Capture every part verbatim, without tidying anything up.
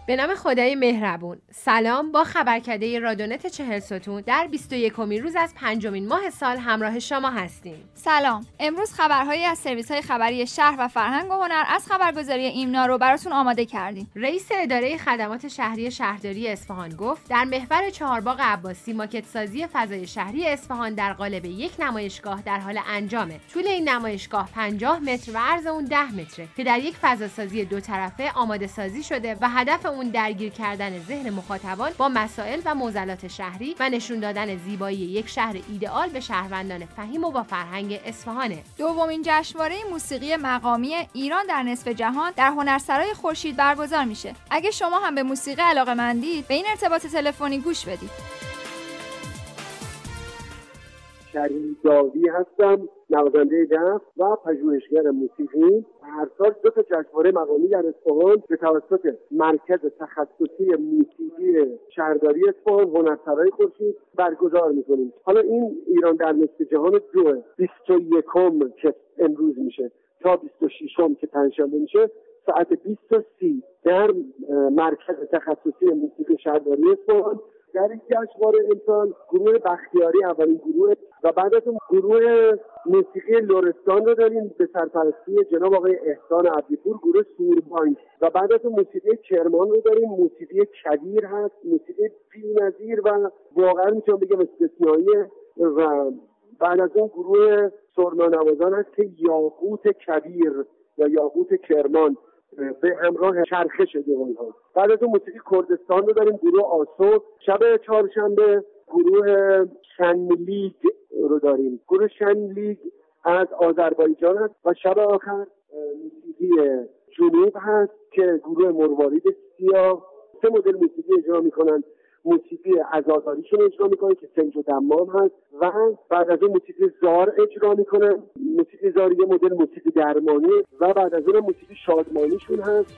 به نام خدای مهربون. سلام، با خبرکده رادیونت چهل ستون در بیست و یکمین روز از پنجمین ماه سال همراه شما هستیم. سلام. امروز خبرهایی از سرویس‌های خبری شهر و فرهنگ و هنر از خبرگزاری ایمنا رو براتون آماده کردیم. رئیس اداره خدمات شهری شهرداری اصفهان گفت در محور چهارباغ عباسی ماکت سازی فضای شهری اصفهان در قالب یک نمایشگاه در حال انجامه. طول این نمایشگاه پنجاه متر و عرض اون ده متره که در یک فضاسازی دو طرفه آماده سازی شده و هدف اون درگیر کردن ذهن مخاطبان با مسائل و معضلات شهری و نشون دادن زیبایی یک شهر ایدئال به شهروندان فهیم و با فرهنگ اصفهانه. دومین جشنواره موسیقی مقامی ایران در نصف جهان در هنرسرای خورشید برگزار میشه. اگه شما هم به موسیقی علاقه‌مندید، به این ارتباط تلفنی گوش بدید. شریف داوی هستم، نوازنده دف و پژوهشگر موسیقی. هر سال دو تا جشنواره مقامی در اصفهان به توسط مرکز تخصصی موسیقی شهرداری اصفهان هنرسرای خورشید برگزار می‌کنیم. حالا این ایران در نصف جهان دو بیست و یکم که امروز میشه تا بیست و ششم که پنجشنبه میشه ساعت بیست و سی در مرکز تخصصی موسیقی شهرداری اصفهان. در این جشنواره امسال گروه بختیاری اولین گروه و بعد از اون گروه موسیقی لرستان رو داریم به سرپرستی جناب آقای احسان عبدی‌پور، گروه سوربانک، و بعد از اون موسیقی کرمان رو داریم. موسیقی کبیر هست، موسیقی بی‌نظیر و واقعا میتونم بگم استثنائیه. و بعد از اون گروه سرنانوازان هست که یاقوت کبیر یا یاقوت کرمان به همراه چرخش دیوان ها. بعد از اون موسیقی کردستان رو داریم، گروه آسو. شب چهارشنبه گروه شنلیگ رو داریم، گروه شنلیگ از آذربایجان هست. و شب آخر موسیقی جنوب هست که گروه مروارید سیاه سه مدل موسیقی اجرا میکنن. موسیقی عزاداریشون اجرا میکنن که سنج و دمام هست و بعد از اون موسیقی زار اجرا میکنن. موسیقی زار یه مدل موسیقی درمانی و بعد از اون موسیقی شادمانیشون هست.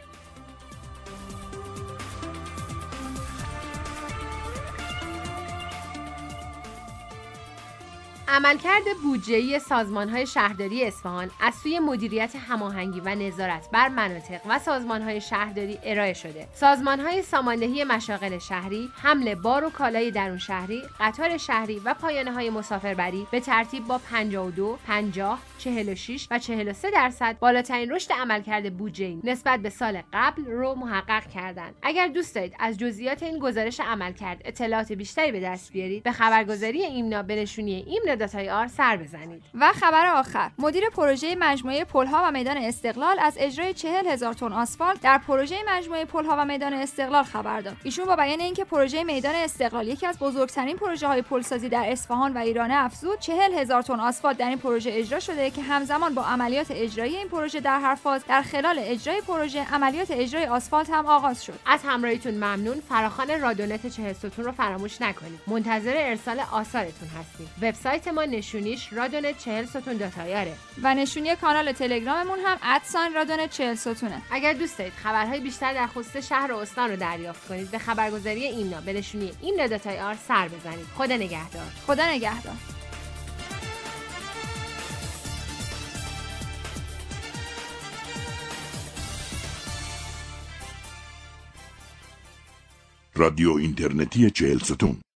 عملکرد بودجه‌ای سازمان‌های شهرداری اصفهان از سوی مدیریت هماهنگی و نظارت بر مناطق و سازمان‌های شهرداری ارائه شده. سازمان‌های ساماندهی مشاغل شهری، حمل بار و کالای درون شهری، قطار شهری و پایانه‌های مسافربری به ترتیب با پنجاه و دو، پنجاه، چهل و شش و چهل و سه درصد بالاترین رشد عملکرد بودجه‌ای نسبت به سال قبل رو محقق کردند. اگر دوست دارید از جزئیات این گزارش عملکرد اطلاعات بیشتری به دست بیارید، به خبرگزاری ایمنا به نشونی ایمنا داتای آر سر بزنید. و خبر آخر، مدیر پروژه مجموعه پل‌ها و میدان استقلال از اجرای چهل هزار تن آسفالت در پروژه مجموعه پل‌ها و میدان استقلال خبر داد. ایشون با بیان اینکه پروژه میدان استقلال یکی از بزرگترین پروژه‌های پلسازی در اصفهان و ایران افزود، چهل هزار تن آسفالت در این پروژه اجرا شده که همزمان با عملیات اجرایی این پروژه در هر فاز در خلال اجرای پروژه عملیات اجرای آسفالت هم آغاز شد. از همراهیتون ممنون. فراخوان رادیونت چهل ستون رو فراموش نکنید. منتظر ارسال آثارتون هستیم. وبسایت ما نشونیش رادیونت چهل ستون دات آی آر و نشونی کانال تلگراممون هم ادساین رادیونت چهل ستونه. اگر دوست دارید خبرهای بیشتر در خصوص شهر و استان رو دریافت کنید، به خبرگزاری ایمنا به نشونی ایمنا دات آی آر سر بزنید. خدا نگهدار. خدا نگهدار. رادیو اینترنتی چهل ستون